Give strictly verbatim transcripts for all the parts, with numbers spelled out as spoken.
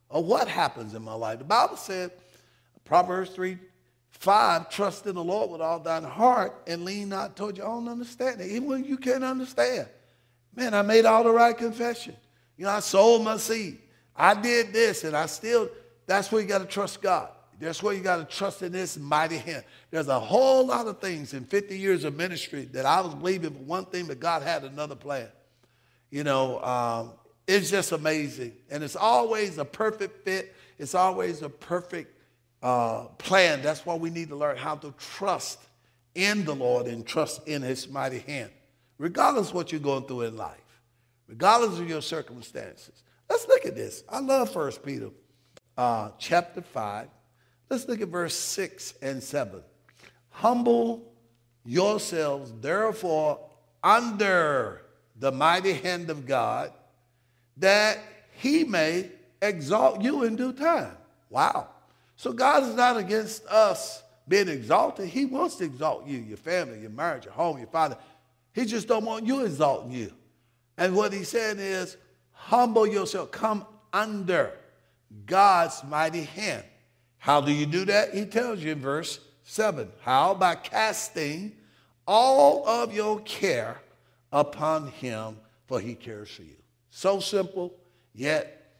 or what happens in my life. The Bible said, Proverbs three, five, trust in the Lord with all thine heart and lean not toward your own understanding. Even when you can't understand. Man, I made all the right confession. You know, I sold my seed. I did this, and I still, that's where you got to trust God. That's where you got to trust in this mighty hand. There's a whole lot of things in fifty years of ministry that I was believing for one thing, but God had another plan. You know, um, it's just amazing. And it's always a perfect fit. It's always a perfect uh, plan. That's why we need to learn how to trust in the Lord and trust in his mighty hand, regardless of what you're going through in life, regardless of your circumstances. Let's look at this. I love First Peter uh, chapter five. Let's look at verse six and seven. Humble yourselves, therefore, under the mighty hand of God, that he may exalt you in due time. Wow. So God is not against us being exalted. He wants to exalt you, your family, your marriage, your home, your father. He just don't want you exalting you. And what he's saying is, humble yourself. Come under God's mighty hand. How do you do that? He tells you in verse seven. How? By casting all of your care upon him, for he cares for you. So simple, yet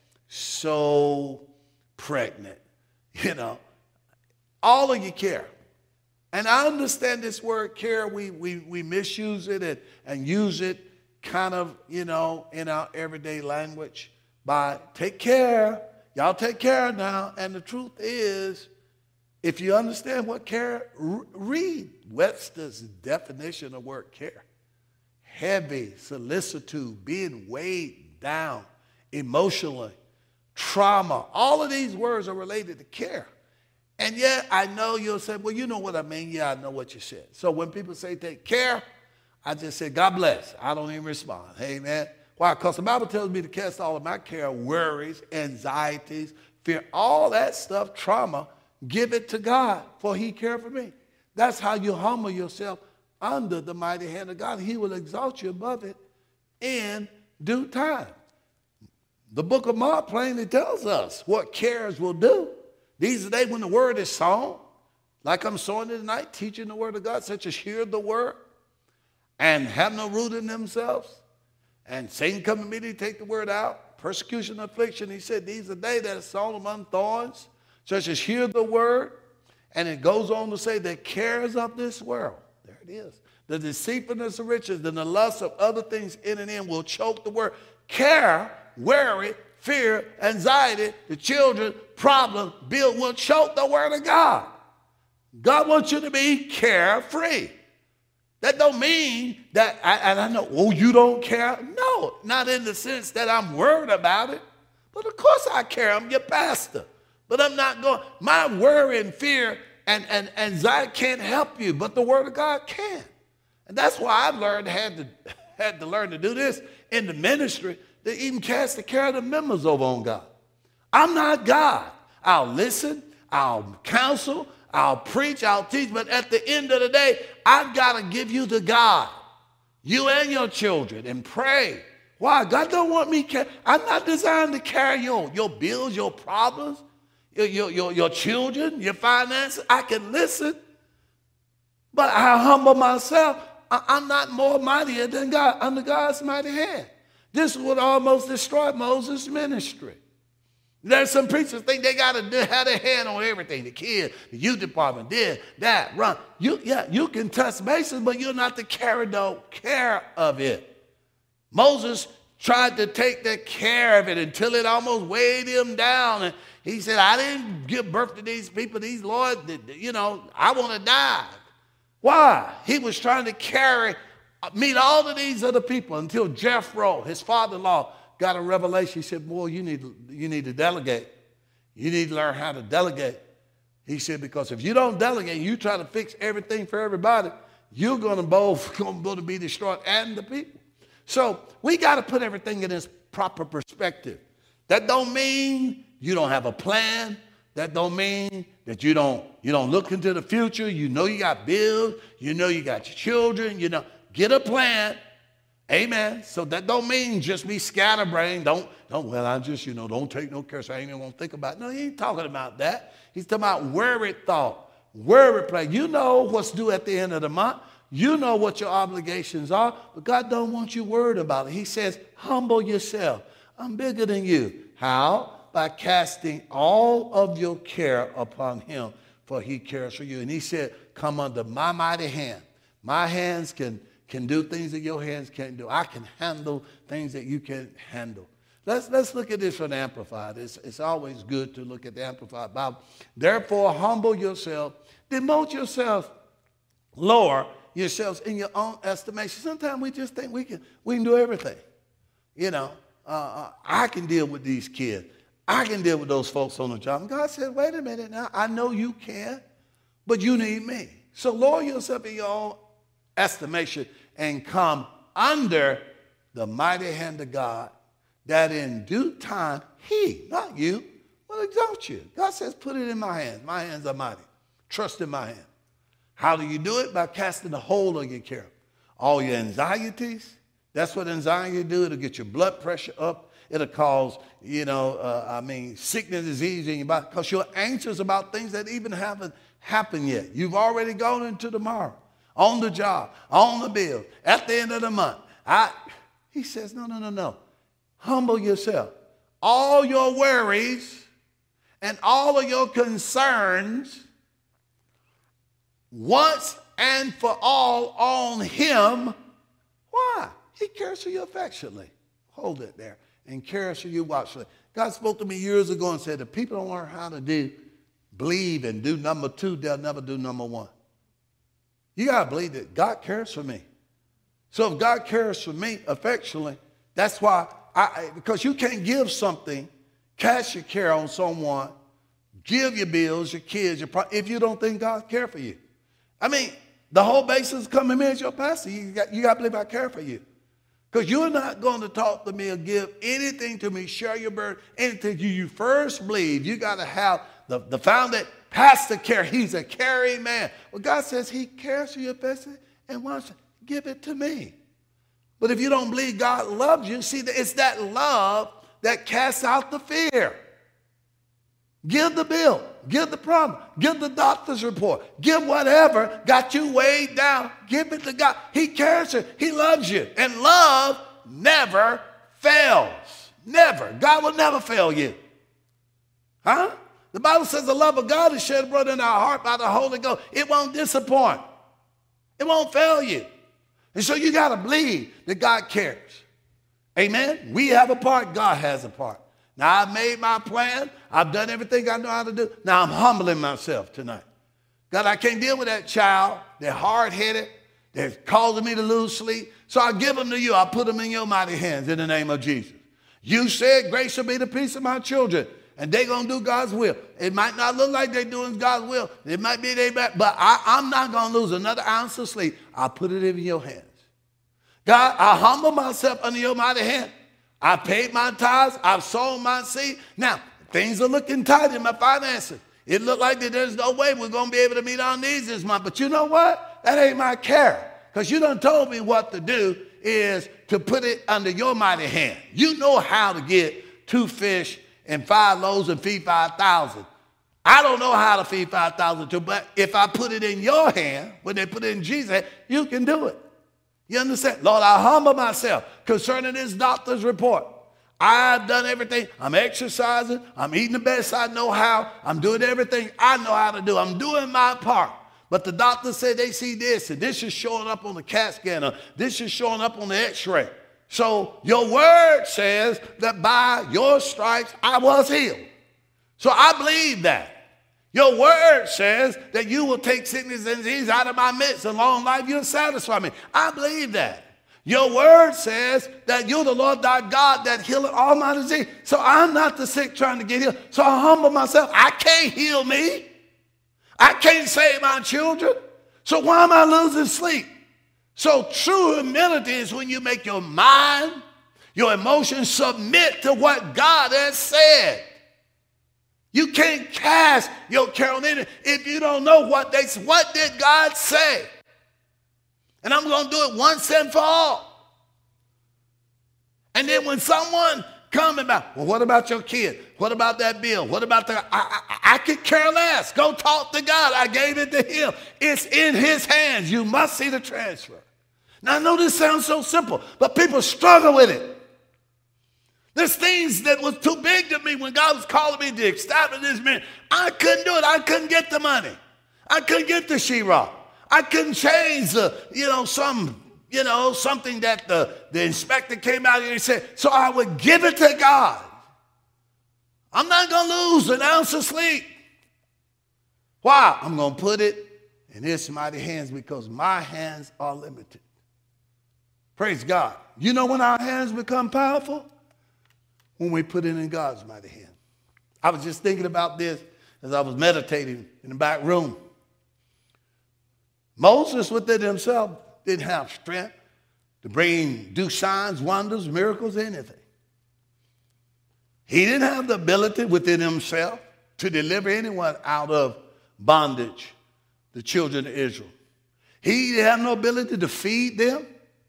so pregnant. You know, all of your care. And I understand this word care, we, we, we misuse it and, and use it kind of, you know, in our everyday language by take care. Y'all take care now. And the truth is, if you understand what care, read Webster's definition of word care. Heavy, solicitude, being weighed down emotionally, trauma. All of these words are related to care. And yet I know you'll say, well, you know what I mean. Yeah, I know what you said. So when people say take care, I just say, God bless. I don't even respond. Amen. Why? Because the Bible tells me to cast all of my care, worries, anxieties, fear, all that stuff, trauma, give it to God, for he cared for me. That's how you humble yourself under the mighty hand of God. He will exalt you above it in due time. The book of Mark plainly tells us what cares will do. These are the days when the word is sown, like I'm sowing it tonight, teaching the word of God, such as hear the word and have no root in themselves. And Satan come immediately take the word out. Persecution, affliction. He said, these are they that are sown among thorns, such as hear the word. And it goes on to say the cares of this world. There it is. The deceitfulness of riches and the lust of other things in and in will choke the word. Care, worry, fear, anxiety, the children, problem, bill will choke the word of God. God wants you to be carefree. That don't mean that, I, and I know, oh, you don't care? No, not in the sense that I'm worried about it. But of course I care. I'm your pastor. But I'm not going, my worry and fear and, and anxiety can't help you, but the word of God can. And that's why I've learned, had to, had to learn to do this in the ministry, to even cast the care of the members over on God. I'm not God. I'll listen, I'll counsel, I'll preach, I'll teach, but at the end of the day, I've got to give you to God, you and your children, and pray. Why? God don't want me, car- I'm not designed to carry your, your bills, your problems, your, your, your, your children, your finances. I can listen, but I humble myself. I, I'm not more mightier than God, under God's mighty hand. This would almost destroy Moses' ministry. There's some preachers think they got to have their hand on everything. The kids, the youth department, this, that, run. You, yeah, you can touch bases, but you're not to carry no care of it. Moses tried to take the care of it until it almost weighed him down. And he said, I didn't give birth to these people, these Lord, you know, I want to die. Why? He was trying to carry, meet all of these other people until Jethro, his father-in-law, got a revelation. He said, boy, you need, you need to delegate. You need to learn how to delegate. He said, because if you don't delegate, you try to fix everything for everybody, you're going to both going to be destroyed and the people. So we got to put everything in its proper perspective. That don't mean you don't have a plan. That don't mean that you don't, you don't look into the future. You know you got bills. You know you got your children. You know, get a plan Amen. So that don't mean just be scatterbrained. Don't, don't, well, I just, you know, don't take no care, so I ain't even gonna think about it. No, he ain't talking about that. He's talking about worried thought, worried play. You know what's due at the end of the month. You know what your obligations are, but God don't want you worried about it. He says, humble yourself. I'm bigger than you. How? By casting all of your care upon him, for he cares for you. And he said, come under my mighty hand. My hands can can do things that your hands can't do. I can handle things that you can't handle. Let's, let's look at this from the Amplified. It's, it's always good to look at the Amplified Bible. Therefore, humble yourself. Demote yourself. Lower yourselves in your own estimation. Sometimes we just think we can, we can do everything. You know, uh, I can deal with these kids. I can deal with those folks on the job. And God said, wait a minute now. I know you can, but you need me. So lower yourself in your own estimation and come under the mighty hand of God, that in due time he, not you, will exalt you. God says, put it in my hands. My hands are mighty. Trust in my hand. How do you do it? By casting the whole of your care. All your anxieties, that's what anxiety do. It'll get your blood pressure up. It'll cause, you know, uh, I mean, sickness, disease in your body, because you're anxious about things that even haven't happened yet. You've already gone into tomorrow. On the job, on the bill, at the end of the month. I, he says, no, no, no, no. Humble yourself. All your worries and all of your concerns, once and for all on him. Why? He cares for you affectionately. Hold it there. And cares for you watchfully. God spoke to me years ago and said, if people don't learn how to do, believe and do number two, they'll never do number one. You got to believe that God cares for me. So if God cares for me affectionately, that's why, I, because you can't give something, cast your care on someone, give your bills, your kids, your if you don't think God cares for you. I mean, the whole basis of coming in as your pastor, you got, you got to believe I care for you. Because you're not going to talk to me or give anything to me, share your burden, anything you, you first believe. You got to have the, the founder, pastor care. He's a caring man. Well, God says he cares for your person and wants to give it to me. But if you don't believe God loves you, see, it's that love that casts out the fear. Give the bill. Give the problem. Give the doctor's report. Give whatever got you weighed down. Give it to God. He cares for you. He loves you. And love never fails. Never. God will never fail you. Huh? The Bible says the love of God is shed abroad in our heart by the Holy Ghost. It won't disappoint. It won't fail you. And so you got to believe that God cares. Amen? We have a part. God has a part. Now, I've made my plan. I've done everything I know how to do. Now, I'm humbling myself tonight. God, I can't deal with that child. They're hard-headed. They're causing me to lose sleep. So I give them to you. I put them in your mighty hands in the name of Jesus. You said, grace shall be the peace of my children, and they're going to do God's will. It might not look like they're doing God's will. It might be they back, but I, I'm not going to lose another ounce of sleep. I put it in your hands. God, I humble myself under your mighty hand. I paid my tithes. I've sown my seed. Now, things are looking tight in my finances. It looked like that there's no way we're going to be able to meet our needs this month. But you know what? That ain't my care. Because you done told me what to do is to put it under your mighty hand. You know how to get two fish and five loaves and feed five thousand. I don't know how to feed five thousand too, but if I put it in your hand, when they put it in Jesus' hand, you can do it. You understand? Lord, I humble myself concerning this doctor's report. I've done everything. I'm exercising. I'm eating the best I know how. I'm doing everything I know how to do. I'm doing my part. But the doctor said they see this, and this is showing up on the CAT scanner. This is showing up on the x-ray. So your word says that by your stripes I was healed. So I believe that. Your word says that you will take sickness and disease out of my midst, and long life you'll satisfy me. I believe that. Your word says that you're the Lord thy God that healeth all my disease. So I'm not the sick trying to get healed. So I humble myself. I can't heal me. I can't save my children. So why am I losing sleep? So true humility is when you make your mind, your emotions submit to what God has said. You can't cast your care on anyone if you don't know what they what did God say. And I'm going to do it once and for all. And then when someone come about, well, what about your kid? What about that bill? What about the, I, I, I could care less. Go talk to God. I gave it to him. It's in his hands. You must see the transfer. Now, I know this sounds so simple, but people struggle with it. There's things that was too big to me when God was calling me to establish this man. I couldn't do it. I couldn't get the money. I couldn't get the sheetrock. I couldn't change the, you know, some, you know, something that the, the inspector came out and he said, so I would give it to God. I'm not going to lose an ounce of sleep. Why? I'm going to put it in his mighty hands because my hands are limited. Praise God. You know when our hands become powerful? When we put it in God's mighty hand. I was just thinking about this as I was meditating in the back room. Moses within himself didn't have strength to bring, do signs, wonders, miracles, anything. He didn't have the ability within himself to deliver anyone out of bondage, the children of Israel. He didn't have no ability to feed them,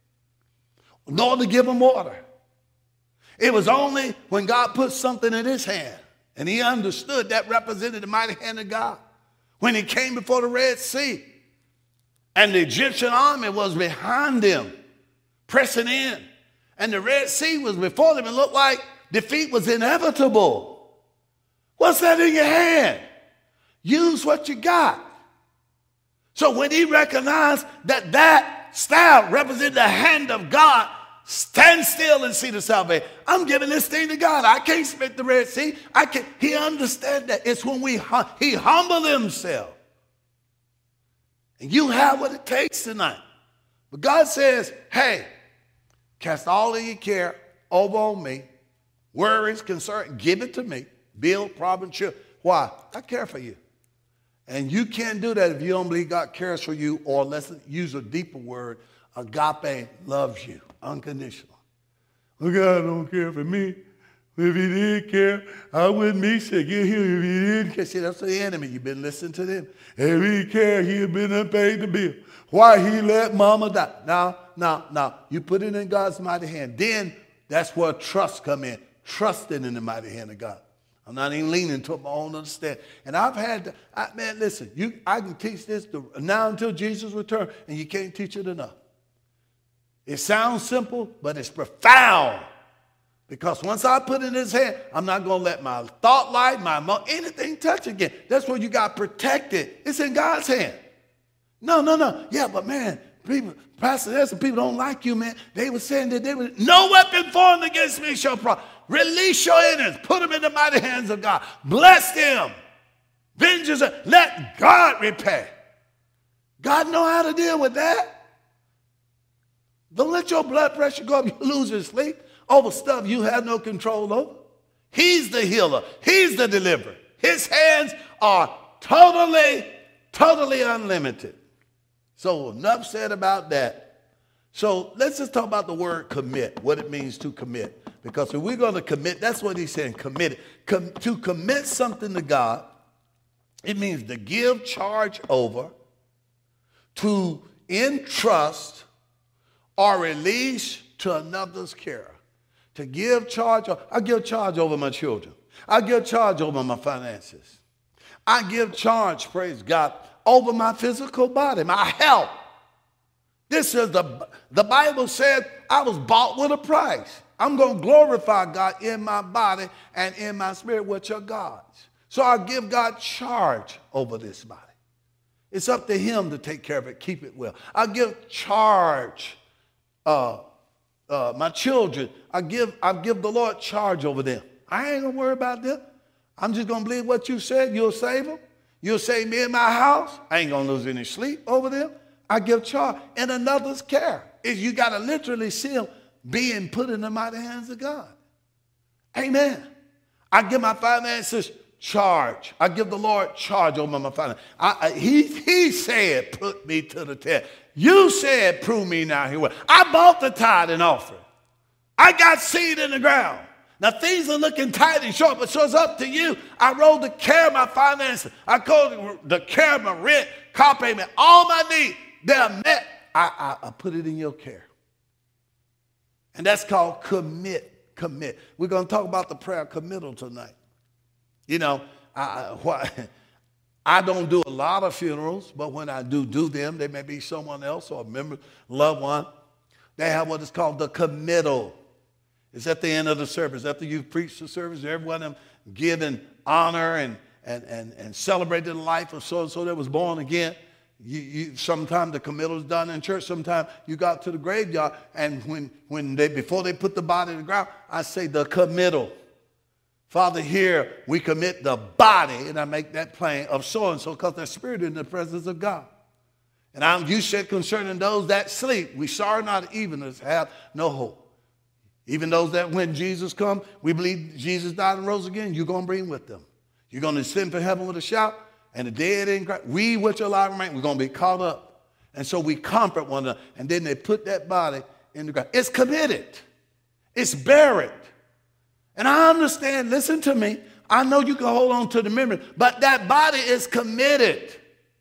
nor to give them water. It was only when God put something in his hand, and he understood that represented the mighty hand of God. When he came before the Red Sea, and the Egyptian army was behind them, pressing in, and the Red Sea was before them, it looked like defeat was inevitable. What's that in your hand? Use what you got. So when he recognized that that staff represented the hand of God, stand still and see the salvation. I'm giving this thing to God. I can't split the Red Sea. I can. He understands that. It's when we he humbled himself. And you have what it takes tonight. But God says, hey, cast all of your care over on me. Worries, concern, give it to me. Bill, problem, chill. Why? I care for you. And you can't do that if you don't believe God cares for you, or let's use a deeper word, agape loves you unconditional. Well, God don't care for me. If he did care, I wouldn't be sick. Get here if he didn't care. See, that's the enemy. You've been listening to them. If he cared, he'd have been unpaid the bill. Why he let mama die? Now, now, now, you put it in God's mighty hand. Then that's where trust come in. Trusting in the mighty hand of God. I'm not even leaning to my own understanding. And I've had to, I, man, listen, you, I can teach this to, now until Jesus returns, and you can't teach it enough. It sounds simple, but it's profound. Because once I put it in his hand, I'm not going to let my thought life, my anything touch again. That's where you got protected. It's in God's hand. No, no, no. Yeah, but man, people, Pastor, there's some people don't like you, man. They were saying that they were, no weapon formed against me shall prosper. Release your enemies. Put them in the mighty hands of God. Bless them. Vengeance. Let God repay. God know how to deal with that. Don't let your blood pressure go up. You lose your sleep over stuff you have no control over. He's the healer. He's the deliverer. His hands are totally, totally unlimited. So enough said about that. So let's just talk about the word commit, what it means to commit. Because if we're going to commit, that's what he's saying, commit it. Com- to commit something to God, it means to give charge over, to entrust, or release to another's care. To give charge, I give charge over my children. I give charge over my finances. I give charge, praise God, over my physical body, my health. This is the, the Bible said I was bought with a price. I'm going to glorify God in my body and in my spirit, which are God's. So I give God charge over this body. It's up to him to take care of it, keep it well. I give charge, uh, uh, my children, I give, I give the Lord charge over them. I ain't going to worry about them. I'm just going to believe what you said. You'll save them. You'll save me in my house. I ain't going to lose any sleep over them. I give charge in another's care. Is you got to literally see them being put in the mighty hands of God. Amen. I give my finances charge. I give the Lord charge over my finances. I, I, he, he said, put me to the test. You said, prove me now. Here. I bought the tithe and offering. I got seed in the ground. Now, things are looking tight and short, but so it's up to you. I rolled the care of my finances. I called the care of my rent, car payment, all my needs. They're met. I, I, I put it in your care. And that's called commit, commit. We're going to talk about the prayer committal tonight. You know, I, I, I don't do a lot of funerals, but when I do do them, they may be someone else or a member, loved one. They have what is called the committal. It's at the end of the service. After you've preached the service, everyone them giving honor and, and, and, and celebrated the life of so-and-so that was born again. You, you, sometimes the committal is done in church. Sometimes you got to the graveyard, and when, when they, before they put the body in the ground, I say the committal. Father, here we commit the body, and I make that plain, of so-and-so because their spirit in the presence of God. And I'm, you said concerning those that sleep, we sorrow not even as have no hope. Even those that when Jesus comes, we believe Jesus died and rose again, you're going to bring with them. You're going to ascend from heaven with a shout, and the dead in Christ, we which are alive remain, we're going to be caught up. And so we comfort one another, and then they put that body in the ground. It's committed. It's buried. And I understand, listen to me, I know you can hold on to the memory, but that body is committed.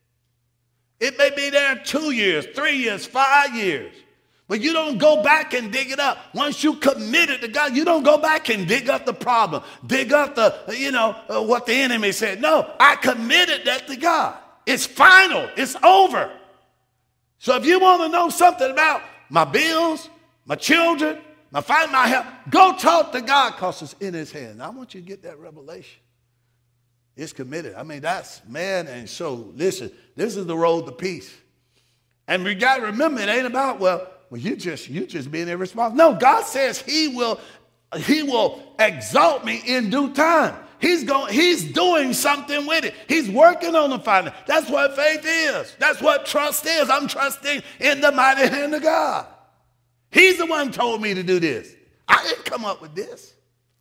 It may be there two years, three years, five years. But you don't go back and dig it up. Once you commit it to God, you don't go back and dig up the problem. Dig up the, you know, uh, what the enemy said. No, I committed that to God. It's final. It's over. So if you want to know something about my bills, my children, my find my help, go talk to God because it's in his hand. I want you to get that revelation. It's committed. I mean, that's, man, and so, listen, this is the road to peace. And we got to remember, it ain't about, well, well, you just, you just being irresponsible. No, God says he will, he will exalt me in due time. He's going, he's doing something with it. He's working on the finance. That's what faith is. That's what trust is. I'm trusting in the mighty hand of God. He's the one who told me to do this. I didn't come up with this.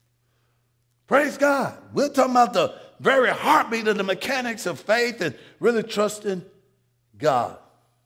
Praise God. We're talking about the very heartbeat of the mechanics of faith and really trusting God.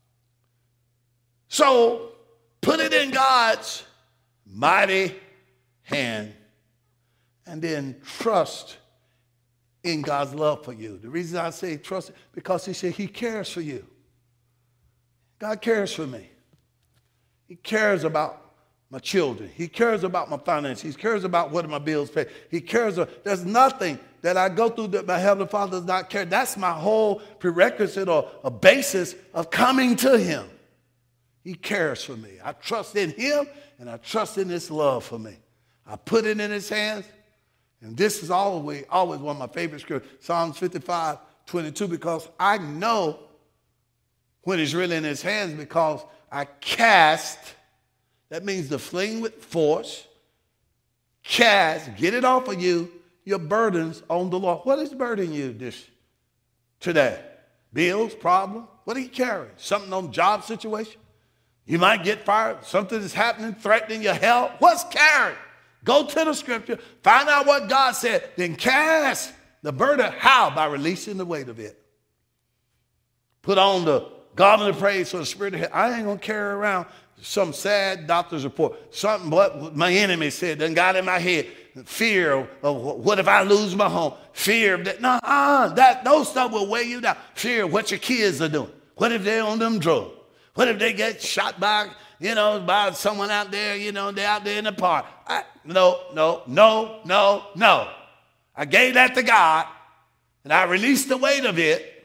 So, put it in God's mighty hand and then trust in God's love for you. The reason I say trust, because he said he cares for you. God cares for me. He cares about my children. He cares about my finances. He cares about what my bills pay. He cares. There's nothing that I go through that my Heavenly Father does not care. That's my whole prerequisite or a basis of coming to him. He cares for me. I trust in him, and I trust in his love for me. I put it in his hands, and this is always, always one of my favorite scriptures, Psalms fifty-five, twenty-two, because I know when it's really in his hands because I cast, that means to fling with force, cast, get it off of you, your burdens on the Lord. What is burdening you this today? Bills, problem? What are you carrying? Something on the job situation? You might get fired. Something is happening, threatening your health. What's carried? Go to the scripture, find out what God said, then cast the burden. How? By releasing the weight of it. Put on the garment of praise for the spirit of health. I ain't going to carry around some sad doctor's report. Something what my enemy said done got in my head. Fear of what if I lose my home? Fear of that. No, uh, that, those stuff will weigh you down. Fear of what your kids are doing. What if they're on them drugs? What if they get shot by, you know, by someone out there, you know, they're out there in the park? I, no, no, no, no, no. I gave that to God, and I released the weight of it.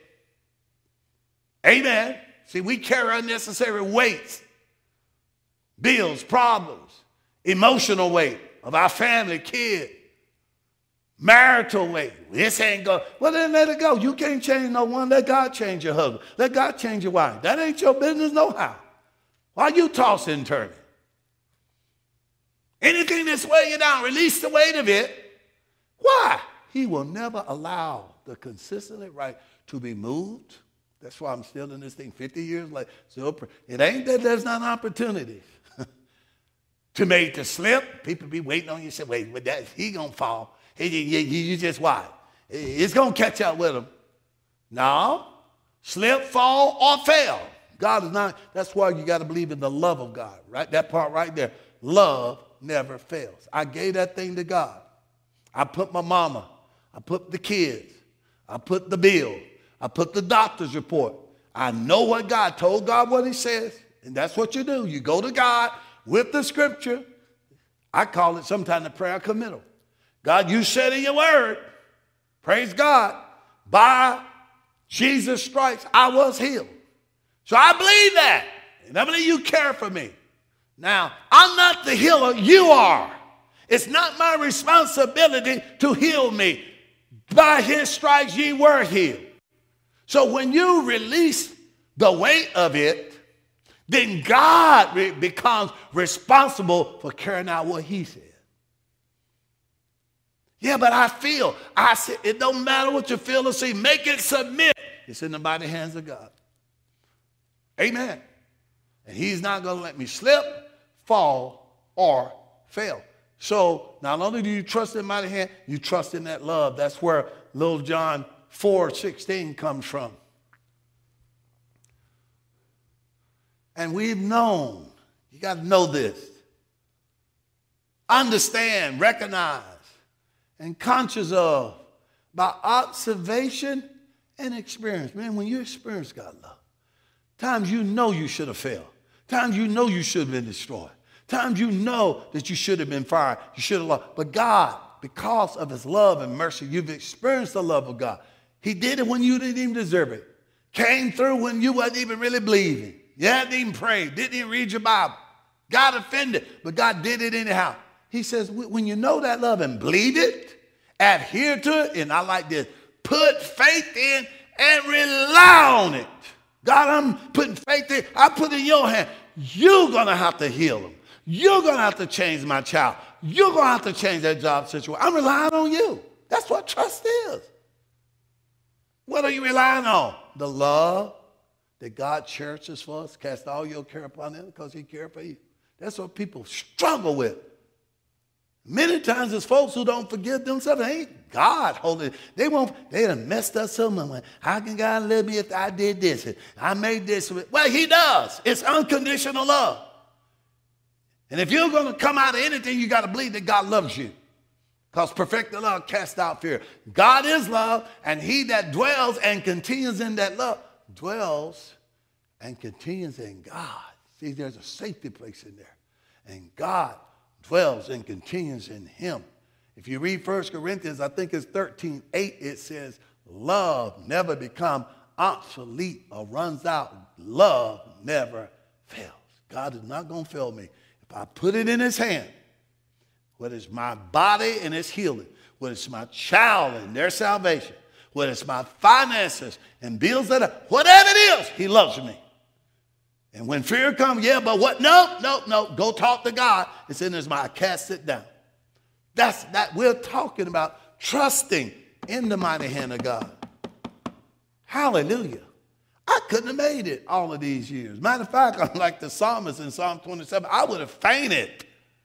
Amen. See, we carry unnecessary weights, bills, problems, emotional weight of our family, kids, marital weight. This ain't go. Well, then let it go. You can't change no one. Let God change your husband. Let God change your wife. That ain't your business no how. Why you tossing and turning? Anything that's weighing you down, release the weight of it. Why? He will never allow the consistently right to be moved. That's why I'm still in this thing fifty years later. So it ain't that there's not opportunities to make the slip. People be waiting on you. Say, wait, but that he gonna fall. You, you, you just watch. It's going to catch up with him. No. Slip, fall, or fail. God is not. That's why you got to believe in the love of God. Right? That part right there. Love never fails. I gave that thing to God. I put my mama. I put the kids. I put the bill. I put the doctor's report. I know what God told God what he says. And that's what you do. You go to God with the scripture. I call it sometimes the prayer committal. God, you said in your word, praise God, by Jesus' stripes I was healed. So I believe that. And I believe you care for me. Now, I'm not the healer, you are. It's not my responsibility to heal me. By his stripes ye were healed. So when you release the weight of it, then God re- becomes responsible for carrying out what he said. Yeah, but I feel, I said, it don't matter what you feel or see, make it submit. It's in the mighty hands of God. Amen. And he's not going to let me slip, fall, or fail. So not only do you trust in mighty hand, you trust in that love. That's where little John four sixteen comes from. And we've known, you got to know this, understand, recognize, and conscious of by observation and experience. Man, when you experience God's love, times you know you should have failed. Times you know you should have been destroyed. Times you know that you should have been fired. You should have lost. But God, because of his love and mercy, you've experienced the love of God. He did it when you didn't even deserve it. Came through when you wasn't even really believing. You hadn't even prayed. Didn't even read your Bible. Got offended. But God did it anyhow. He says, when you know that love and believe it, adhere to it, and I like this, put faith in and rely on it. God, I'm putting faith in. I put it in your hand. You're going to have to heal them. You're going to have to change my child. You're going to have to change that job situation. I'm relying on you. That's what trust is. What are you relying on? The love that God cherishes for us. Cast all your care upon him because he cared for you. That's what people struggle with. Many times it's folks who don't forgive themselves. It ain't God holding. They won't. They done messed up so much. How can God love me if I did this? I made this. Well, he does. It's unconditional love. And if you're going to come out of anything, you got to believe that God loves you. Because perfected love casts out fear. God is love, and he that dwells and continues in that love dwells and continues in God. See, there's a safety place in there. And God dwells and continues in him. If you read First Corinthians, I think it's thirteen eight, it says, love never becomes obsolete or runs out. Love never fails. God is not going to fail me. If I put it in his hand, whether it's my body and its healing, whether it's my child and their salvation, whether it's my finances and bills that are, whatever it is, he loves me. And when fear comes, yeah, but what? No, no, no. Go talk to God. It's in his mind. I cast it down. That's that. We're talking about trusting in the mighty hand of God. Hallelujah. I couldn't have made it all of these years. Matter of fact, I'm like the psalmist in Psalm twenty-seven. I would have fainted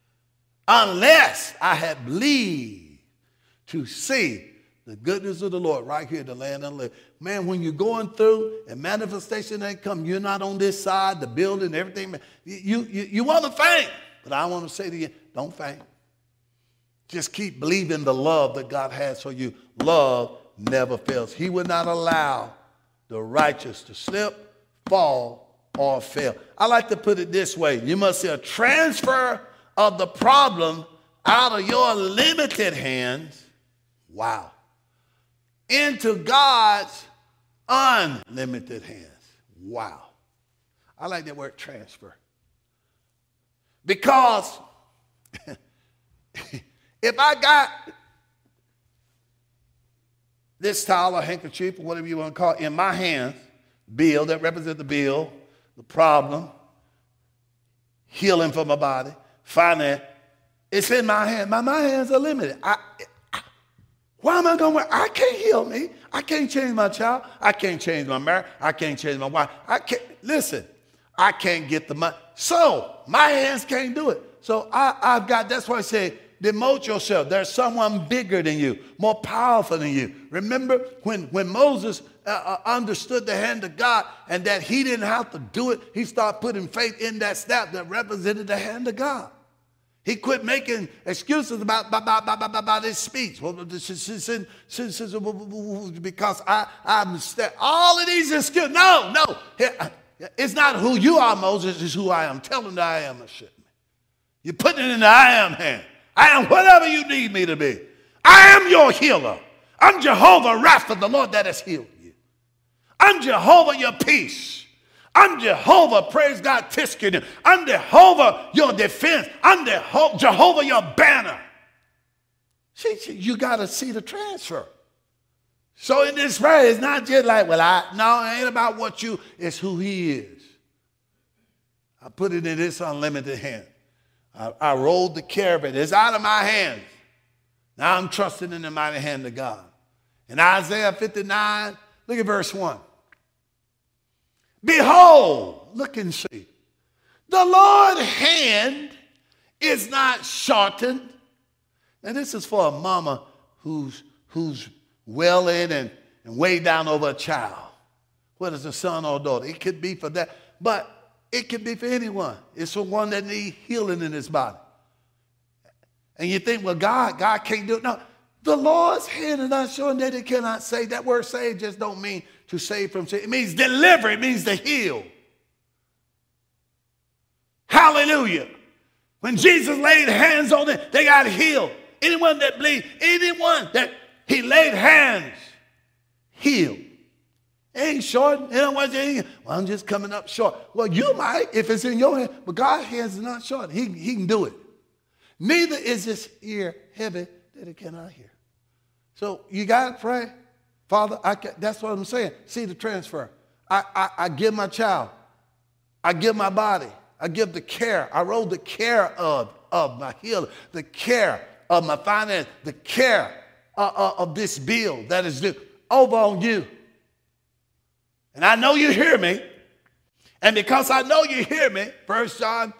unless I had believed to see the goodness of the Lord right here in the land of the living. Man, when you're going through and manifestation ain't come, you're not on this side, the building, everything. You, you, you want to faint. But I want to say to you, don't faint. Just keep believing the love that God has for you. Love never fails. He will not allow the righteous to slip, fall, or fail. I like to put it this way. You must see a transfer of the problem out of your limited hands. Wow. Into God's unlimited hands. Wow. I like that word transfer. Because if I got this towel or handkerchief or whatever you want to call it in my hands, bill, that represents the bill, the problem, healing for my body, finance, it's in my hand. My, my hands are limited. I, I, why am I going to, I can't heal me. I can't change my child. I can't change my marriage. I can't change my wife. I can't, listen, I can't get the money. So my hands can't do it. So I, I've got, that's why I say, demote yourself. There's someone bigger than you, more powerful than you. Remember when, when Moses uh, uh, understood the hand of God and that he didn't have to do it, he started putting faith in that staff that represented the hand of God. He quit making excuses about, about, about, about, about his speech. Well, because I, I'm all of these excuses. No, no. It's not who you are, Moses. It's who I am. Tell him that I am a shipman. You put it in the I am hand. I am whatever you need me to be. I am your healer. I'm Jehovah Rapha, the Lord that has healed you. I'm Jehovah your peace. I'm Jehovah, praise God, Tiskenu. I'm Jehovah your defense. I'm Jehovah your banner. See, you got to see the transfer. So in this prayer, it's not just like, well, I, no, it ain't about what you, it's who he is. I put it in this unlimited hand. I, I rolled the care of it. It's out of my hands. Now I'm trusting in the mighty hand of God. In Isaiah fifty-nine, look at verse one. Behold, look and see. The Lord's hand is not shortened. Now this is for a mama who's, who's wailing and, and way down over a child. Whether it's a son or a daughter. It could be for that. But it could be for anyone. It's for one that needs healing in his body. And you think, well, God, God can't do it. No, the Lord's hand is not showing that it cannot save. That word save just don't mean to save from sin. It means deliver. It means to heal. Hallelujah. When Jesus laid hands on them, they got healed. Anyone that bleeds, anyone that he laid hands, healed. It ain't short. It don't want to, well, I'm just coming up short. Well, you might if it's in your hand, but God's hands is not short. He, he can do it. Neither is his ear heavy that it cannot hear. So you got to pray. Father, I can, that's what I'm saying. See the transfer. I, I, I give my child. I give my body. I give the care. I roll the care of, of my healer, the care of my finance, the care uh, uh, of this bill that is due over on you. And I know you hear me. And because I know you hear me, First John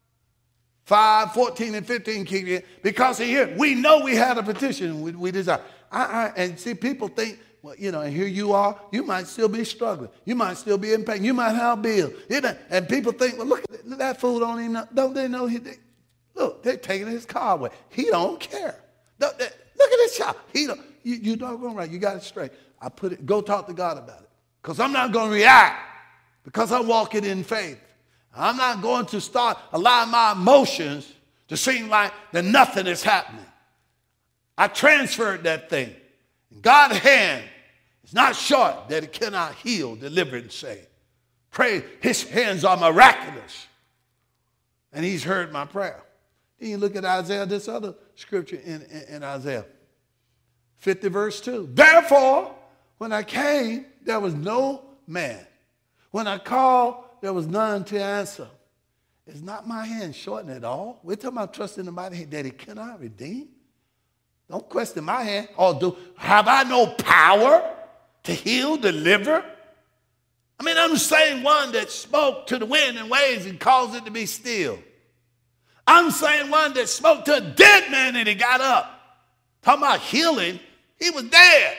five, fourteen, and fifteen, keep it, because he hear, we know we had a petition we, we desire. I, I, and see, people think, well, you know, and here you are, you might still be struggling. You might still be in pain. You might have a bill. You know, and people think, well, look, at that fool don't even know. Don't they know? He, they, look, they're taking his car away. He don't care. Don't, they, look at this child. He don't, you, you doggone right. You got it straight. I put it, go talk to God about it. Because I'm not going to react because I'm walking in faith. I'm not going to start allowing my emotions to seem like that nothing is happening. I transferred that thing. And God's hand is not short that it cannot heal, deliver, and save. Pray, his hands are miraculous. And he's heard my prayer. Then you look at Isaiah, this other scripture in, in, in Isaiah fifty, verse two. Therefore, when I came, there was no man. When I called, there was none to answer. Is not my hand shortened at all? We're talking about trusting in the mighty hand that he cannot redeem. Don't question my hand. Or do have I no power to heal, deliver? I mean, I'm the same one that spoke to the wind and waves and caused it to be still. I'm the same one that spoke to a dead man and he got up. Talking about healing, he was dead.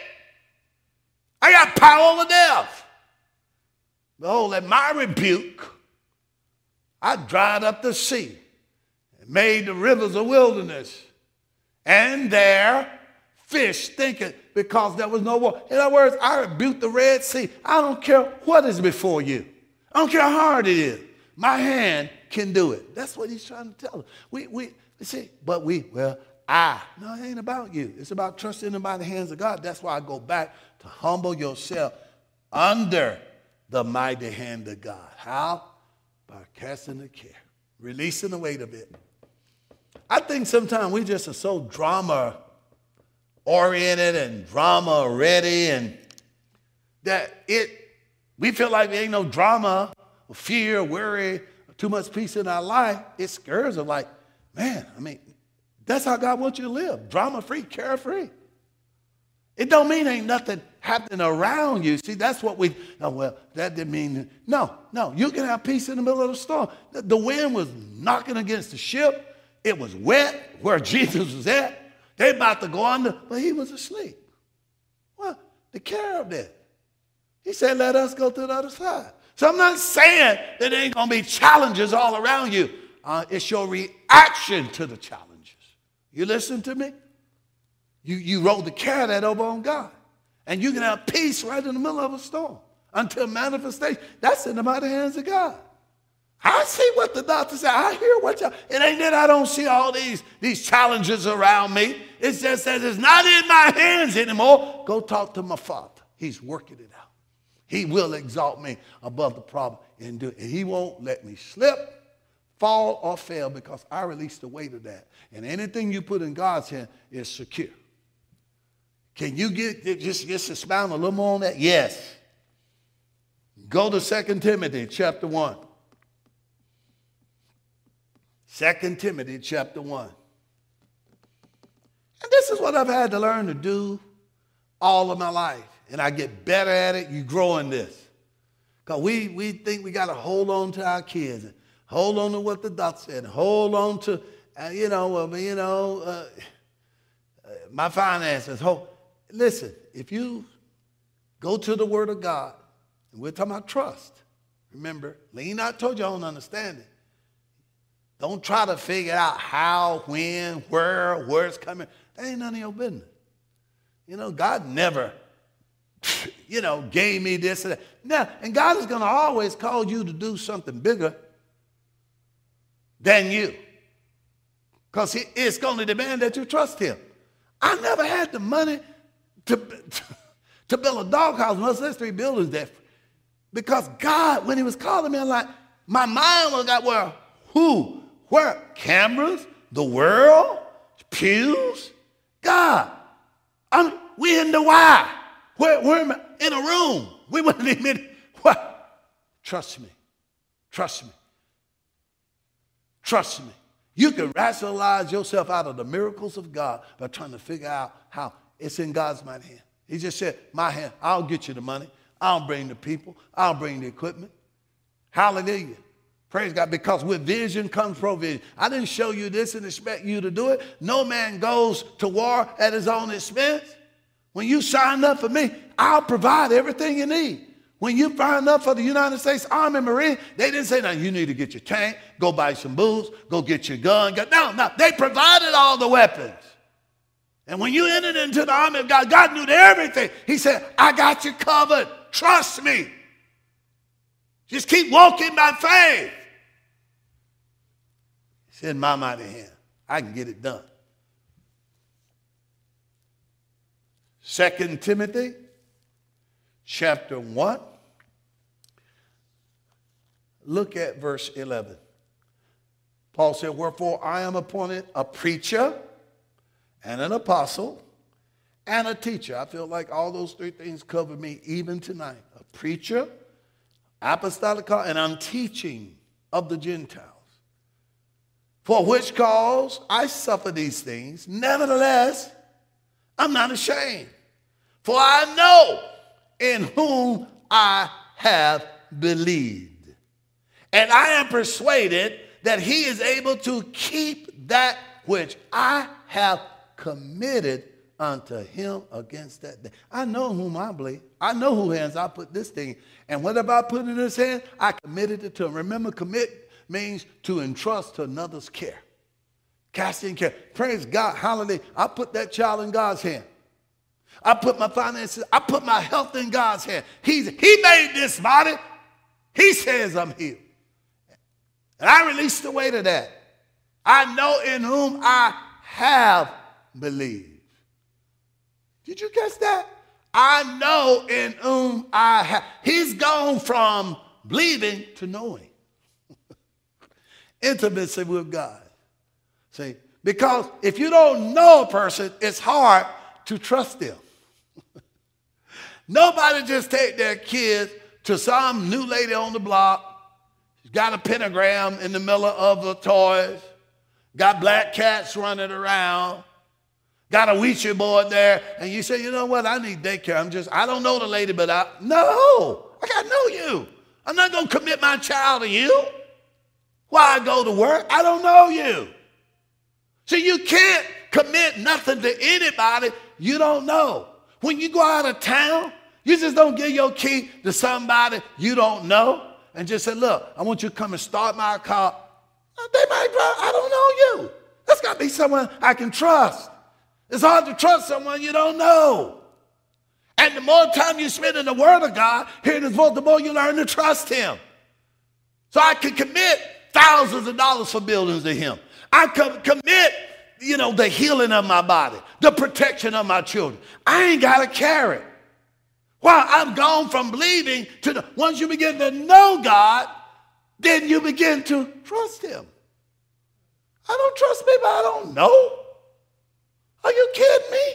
I got power over death. Behold, at my rebuke, I dried up the sea and made the rivers a wilderness. And there fish stinketh because there was no water. In other words, I rebuked the Red Sea. I don't care what is before you. I don't care how hard it is. My hand can do it. That's what he's trying to tell us. We, we, see, but we, well, I. No, it ain't about you. It's about trusting in by the hands of God. That's why I go back to humble yourself under the mighty hand of God. How? By casting the care, releasing the weight of it. I think sometimes we just are so drama oriented and drama ready, and that it we feel like there ain't no drama, or fear, worry, or too much peace in our life. It scares us like, man, I mean, that's how God wants you to live. Drama free, carefree. It don't mean ain't nothing happening around you. See, that's what we, oh, well, that didn't mean, no, no. You can have peace in the middle of the storm. The, the wind was knocking against the ship. It was wet where Jesus was at. They about to go under, but he was asleep. Well, the care of that. He said, let us go to the other side. So I'm not saying that there ain't going to be challenges all around you. Uh, it's your reaction to the challenges. You listen to me? You, you roll the care of that over on God. And you can have peace right in the middle of a storm until manifestation. That's in the mighty hands of God. I see what the doctor said. I hear what y'all. It ain't that I don't see all these, these challenges around me. It's just that it's not in my hands anymore. Go talk to my Father. He's working it out. He will exalt me above the problem and do it. And he won't let me slip, fall, or fail because I release the weight of that. And anything you put in God's hand is secure. Can you get just, just expound a little more on that? Yes. Go to Second Timothy chapter one. Second Timothy chapter one. And this is what I've had to learn to do all of my life. And I get better at it. You grow in this. Because we, we think we got to hold on to our kids. And hold on to what the doctor said. Hold on to, uh, you know, uh, you know, uh, uh, my finances. Hold. Listen, if you go to the Word of God, and we're talking about trust. Remember, lean not towards your own understanding. Don't try to figure out how, when, where, where it's coming. That ain't none of your business. You know, God never, you know, gave me this and that. Now, and God is going to always call you to do something bigger than you. Because it's going to demand that you trust him. I never had the money to, to build a doghouse, much less three buildings there. Because God, when he was calling me, I'm like, my mind was got where, who? Where? Cameras? The world? Pews? God. I'm, we in the why. Where, where am I? In a room. We wouldn't even, what? Trust me. Trust me. Trust me. You can rationalize yourself out of the miracles of God by trying to figure out how it's in God's mighty hand. He just said, my hand, I'll get you the money. I'll bring the people. I'll bring the equipment. Hallelujah. Praise God. Because with vision comes provision. I didn't show you this and expect you to do it. No man goes to war at his own expense. When you sign up for me, I'll provide everything you need. When you signed up for the United States Army Marine, they didn't say, now you need to get your tank, go buy some boots, go get your gun. Go. No, no, they provided all the weapons. And when you entered into the army of God, God knew everything. He said, I got you covered. Trust me. Just keep walking by faith. It's in my mighty hand. I can get it done. Second Timothy chapter one. Look at verse eleven. Paul said, wherefore I am appointed a preacher and an apostle and a teacher. I feel like all those three things cover me even tonight. A preacher, apostolic, and I'm teaching of the Gentiles. For which cause I suffer these things. Nevertheless, I'm not ashamed. For I know in whom I have believed. And I am persuaded that he is able to keep that which I have committed unto him against that day. I know whom I believe. I know whose hands I put this thing. And whatever I put in his hand, I committed it to him. Remember, commit means to entrust to another's care. Casting care. Praise God. Hallelujah. I put that child in God's hand. I put my finances, I put my health in God's hand. He's, he made this body. He says I'm healed. And I release the weight of that. I know in whom I have believed. Did you catch that? I know in whom I have. He's gone from believing to knowing. Intimacy with God. See, because if you don't know a person, it's hard to trust them. Nobody just take their kids to some new lady on the block. She's got a pentagram in the middle of the toys. Got black cats running around. Got a Ouija board there. And you say, you know what? I need daycare. I'm just, I don't know the lady, but I, no, I got to know you. I'm not going to commit my child to you. Why I go to work? I don't know you. So you can't commit nothing to anybody you don't know. When you go out of town, you just don't give your key to somebody you don't know and just say, look, I want you to come and start my car. They might drive. I don't know you. That's got to be someone I can trust. It's hard to trust someone you don't know. And the more time you spend in the Word of God, hearing his voice, the more you learn to trust him. So I can commit thousands of dollars for buildings to him. I could commit, you know, the healing of my body, the protection of my children. I ain't got to carry it. Well, I've gone from believing to the, once you begin to know God, then you begin to trust him. I don't trust people I don't know. Are you kidding me?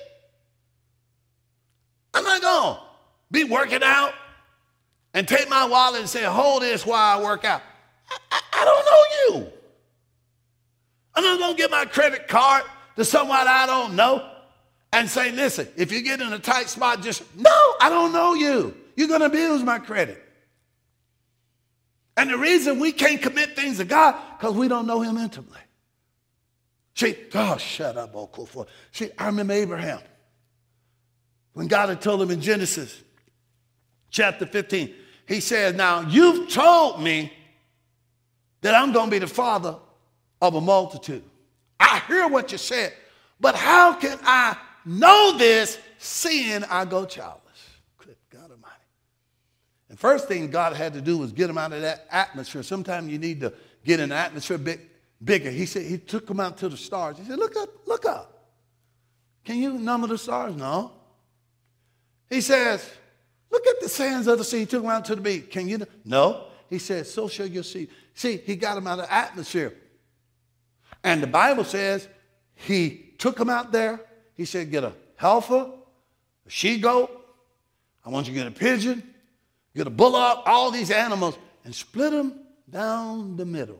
I'm not going to be working out and take my wallet and say, hold this while I work out. I, I, I don't know you. I'm not going to give my credit card to someone I don't know and say, listen, if you get in a tight spot, just, no, I don't know you. You're going to abuse my credit. And the reason we can't commit things to God, because we don't know him intimately. See, oh, shut up, Okofo. See, I remember Abraham. When God had told him in Genesis chapter fifteen, he said, now you've told me that I'm going to be the father of a multitude. I hear what you said, but how can I know this seeing I go childless? Good God Almighty. And first thing God had to do was get him out of that atmosphere. Sometimes you need to get in the atmosphere big, bigger. He said, he took him out to the stars. He said, look up, look up. Can you number the stars? No. He says, look at the sands of the sea. He took him out to the beach. Can you? No. He says, so shall your seed. See, he got him out of the atmosphere. And the Bible says he took him out there. He said, get a heifer, a she-goat. I want you to get a pigeon, get a bullock, all these animals, and split them down the middle.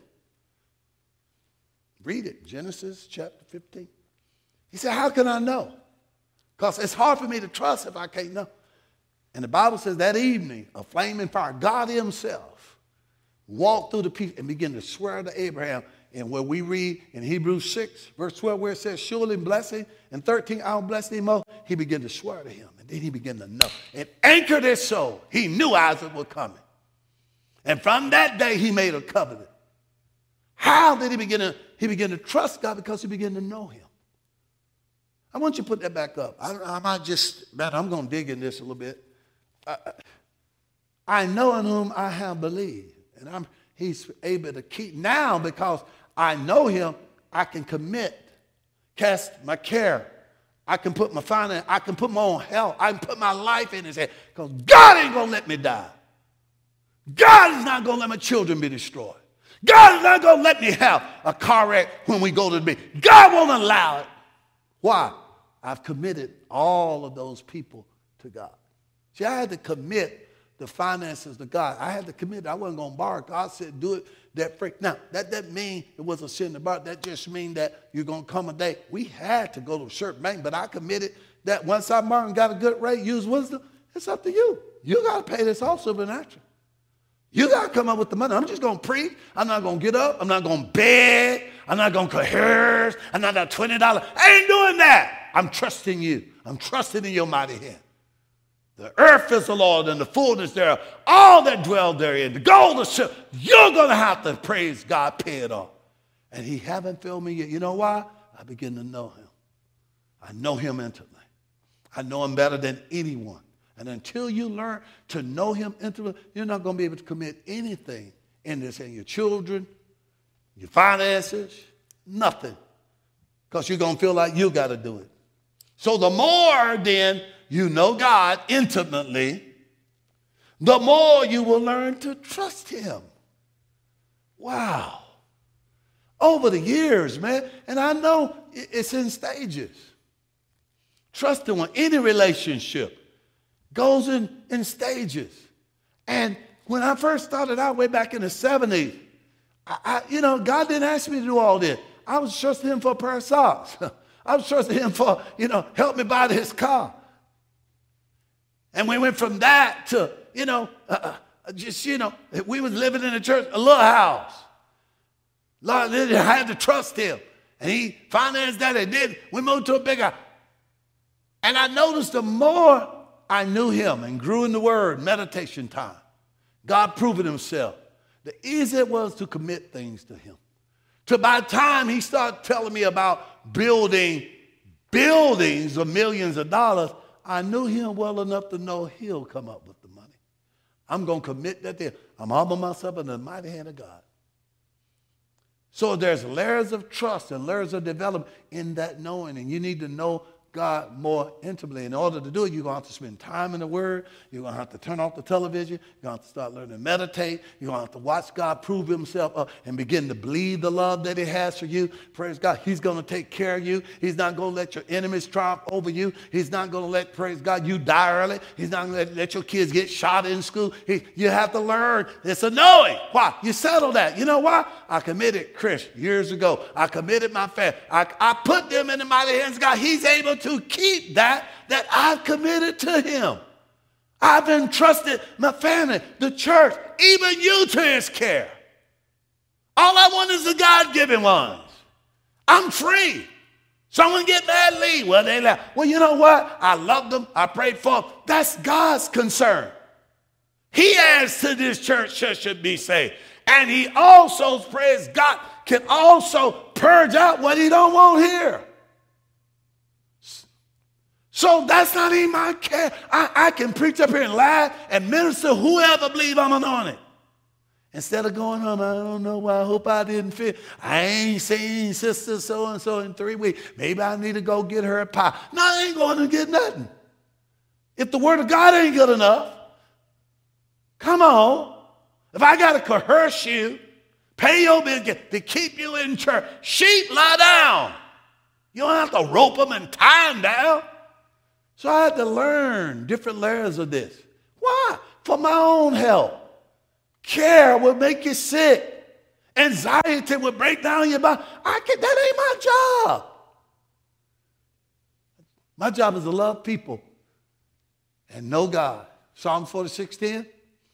Read it, Genesis chapter fifteen. He said, how can I know? Because it's hard for me to trust if I can't know. And the Bible says that evening, a flaming fire, God himself walked through the peace and began to swear to Abraham. And where we read in Hebrews six, verse twelve, where it says, surely blessing, and thirteen, I'll bless thee more, he began to swear to him. And then he began to know. It anchored his soul. He knew Isaac was coming. And from that day, he made a covenant. How did he begin to, he began to trust God? Because he began to know him. I want you to put that back up. I, I might just, man, I'm going to dig in this a little bit. I, I know in whom I have believed. And I'm, he's able to keep. Now, because I know him, I can commit, cast my care. I can put my finance, I can put my own health. I can put my life in his hand. Because God ain't going to let me die. God is not going to let my children be destroyed. God is not going to let me have a car wreck when we go to the beach. God won't allow it. Why? I've committed all of those people to God. See, I had to commit the finances to God. I had to commit. I wasn't going to borrow. God said, do it that free. Now, that doesn't mean it was a sin to borrow. That just means that you're going to come a day. We had to go to a certain bank, but I committed that once I borrowed and got a good rate, use wisdom, it's up to you. You got to pay this off supernatural. You got to come up with the money. I'm just going to preach. I'm not going to get up. I'm not going to beg. I'm not going to coerce. I'm not going to twenty dollars. I ain't doing that. I'm trusting you. I'm trusting in your mighty hand. The earth is the Lord and the fullness thereof, all that dwell therein, the gold, the silver. You're going to have to praise God, pay it off. And he haven't failed me yet. You know why? I begin to know him. I know him intimately. I know him better than anyone. And until you learn to know him intimately, you're not going to be able to commit anything in this. And your children, your finances, nothing. Because you're going to feel like you got to do it. So the more then you know God intimately, the more you will learn to trust him. Wow. Over the years, man, and I know it's in stages. Trusting in any relationship goes in, in stages. And when I first started out way back in the seventies, I, I, you know, God didn't ask me to do all this. I was trusting him for a pair of socks. I was trusting him for, you know, help me buy this car. And we went from that to, you know, uh, just, you know, we was living in a church, a little house. Lord, I had to trust him. And he financed that and then we moved to a bigger. And I noticed the more I knew him and grew in the word, meditation time, God proving himself, the easier it was to commit things to him. To by the time he started telling me about building buildings of millions of dollars, I knew him well enough to know he'll come up with the money. I'm going to commit that thing. I'm humbling myself in the mighty hand of God. So there's layers of trust and layers of development in that knowing. And you need to know God more intimately. In order to do it, you're going to have to spend time in the Word. You're going to have to turn off the television. You're going to have to start learning to meditate. You're going to have to watch God prove himself up and begin to believe the love that he has for you. Praise God. He's going to take care of you. He's not going to let your enemies triumph over you. He's not going to let, praise God, you die early. He's not going to let, let your kids get shot in school. He, you have to learn. It's a knowing. Why? You settle that. You know why? I committed Chris years ago. I committed my family. I, I put them in the mighty hands of God. He's able to to keep that that I've committed to him. I've entrusted my family, the church, even you to his care. All I want is the God-given ones. I'm free. Someone get mad, leave. Well, they laugh. Well, you know what? I love them. I prayed for them. That's God's concern. He adds to this church, church should be saved. And he also, praise God, can also purge out what he don't want here. So that's not even my care. I, I can preach up here and lie and minister whoever believe I'm anointed. Instead of going home, I don't know why, I hope I didn't fit. I ain't seen sister so-and-so in three weeks. Maybe I need to go get her a pie. No, I ain't going to get nothing. If the word of God ain't good enough, come on. If I got to coerce you, pay your bill to keep you in church, sheep, lie down. You don't have to rope them and tie them down. So I had to learn different layers of this. Why? For my own health. Care will make you sick. Anxiety will break down your body. I can, that ain't my job. My job is to love people and know God. Psalm forty-six ten.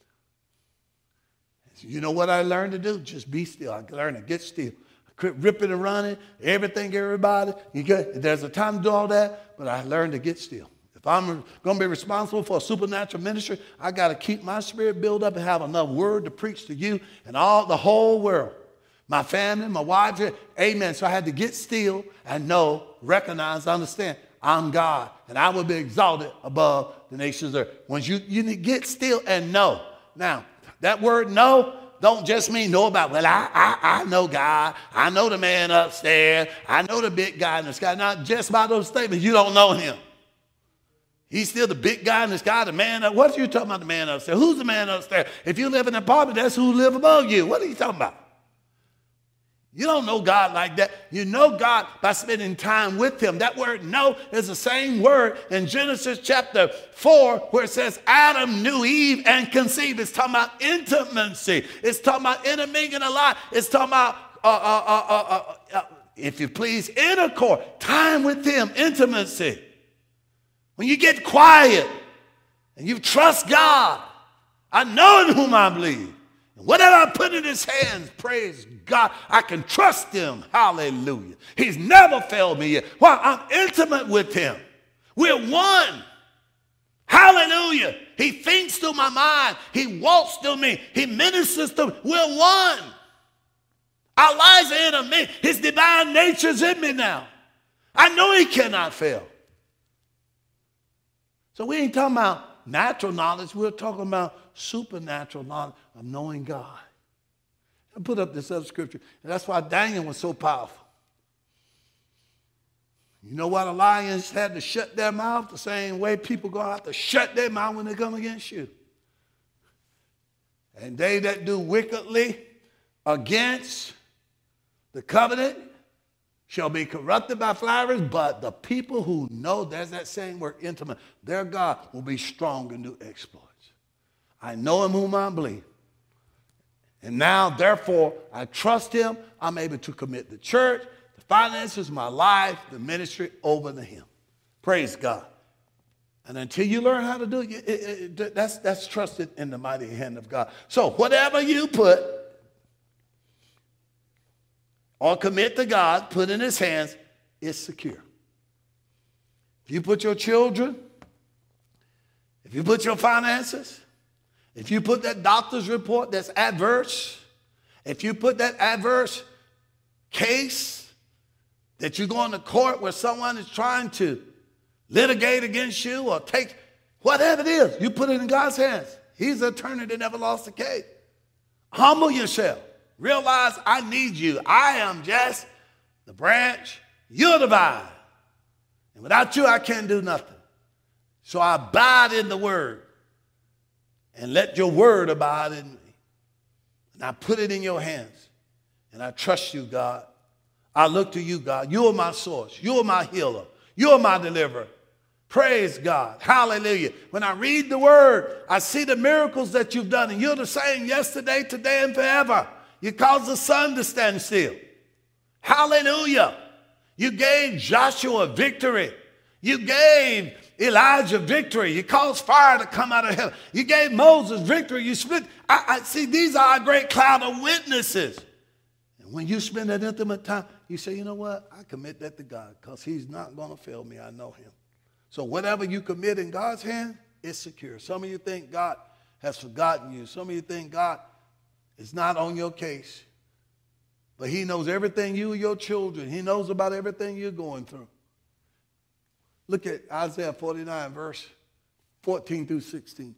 You know what I learned to do? Just be still. I learned to get still. Quit ripping and running, everything, everybody. You get, there's a time to do all that, but I learned to get still. If I'm going to be responsible for a supernatural ministry, I got to keep my spirit built up and have enough word to preach to you and all the whole world. My family, my wife, amen. So I had to get still and know, recognize, understand, I'm God, and I will be exalted above the nations of earth. Once you, you need to get still and know. Now, that word know don't just mean know about, well, I, I, I know God. I know the man upstairs. I know the big guy in the sky. Not just by those statements. You don't know him. He's still the big guy in the sky, the man up. What are you talking about, the man upstairs? Who's the man upstairs? If you live in an apartment, that's who live above you. What are you talking about? You don't know God like that. You know God by spending time with him. That word know is the same word in Genesis chapter four where it says Adam knew Eve and conceived. It's talking about intimacy. It's talking about intermingling a lot. It's talking about, uh, uh, uh, uh, uh, uh, if you please, intercourse, time with him, intimacy. When you get quiet and you trust God, I know in whom I believe. And whatever I put in his hands, praise God, I can trust him. Hallelujah. He's never failed me yet. Why? I'm intimate with him. We're one. Hallelujah. He thinks through my mind. He walks through me. He ministers to me. We're one. Our lives are in me. His divine nature's in me now. I know he cannot fail. So we ain't talking about natural knowledge. We're talking about supernatural knowledge of knowing God. I put up this other scripture. And that's why Daniel was so powerful. You know why the lions had to shut their mouth? The same way people going to have to shut their mouth when they come against you. And they that do wickedly against the covenant shall be corrupted by flatterers, but the people who know, there's that same word, intimate, their God will be strong and do exploits. I know him whom I believe. And now, therefore, I trust him. I'm able to commit the church, the finances, my life, the ministry over to him. Praise God. And until you learn how to do it, it, it, it that's, that's trusted in the mighty hand of God. So whatever you put or commit to God, put in his hands, is secure. If you put your children, if you put your finances, if you put that doctor's report that's adverse, if you put that adverse case that you're going to court where someone is trying to litigate against you or take whatever it is, you put it in God's hands. He's an attorney that never lost a case. Humble yourself. Realize I need you. I am just the branch. You're the vine. And without you, I can't do nothing. So I abide in the word. And let your word abide in me. And I put it in your hands. And I trust you, God. I look to you, God. You are my source. You are my healer. You are my deliverer. Praise God. Hallelujah. When I read the word, I see the miracles that you've done. And you're the same yesterday, today, and forever. You caused the sun to stand still. Hallelujah. You gave Joshua victory. You gave Elijah victory. You caused fire to come out of heaven. You gave Moses victory. You split. I, I see these are a great cloud of witnesses. And when you spend that intimate time, you say, you know what? I commit that to God because he's not going to fail me. I know him. So whatever you commit in God's hand, it's secure. Some of you think God has forgotten you. Some of you think God is not on your case. But he knows everything you and your children. He knows about everything you're going through. Look at Isaiah forty-nine, verse fourteen through sixteen.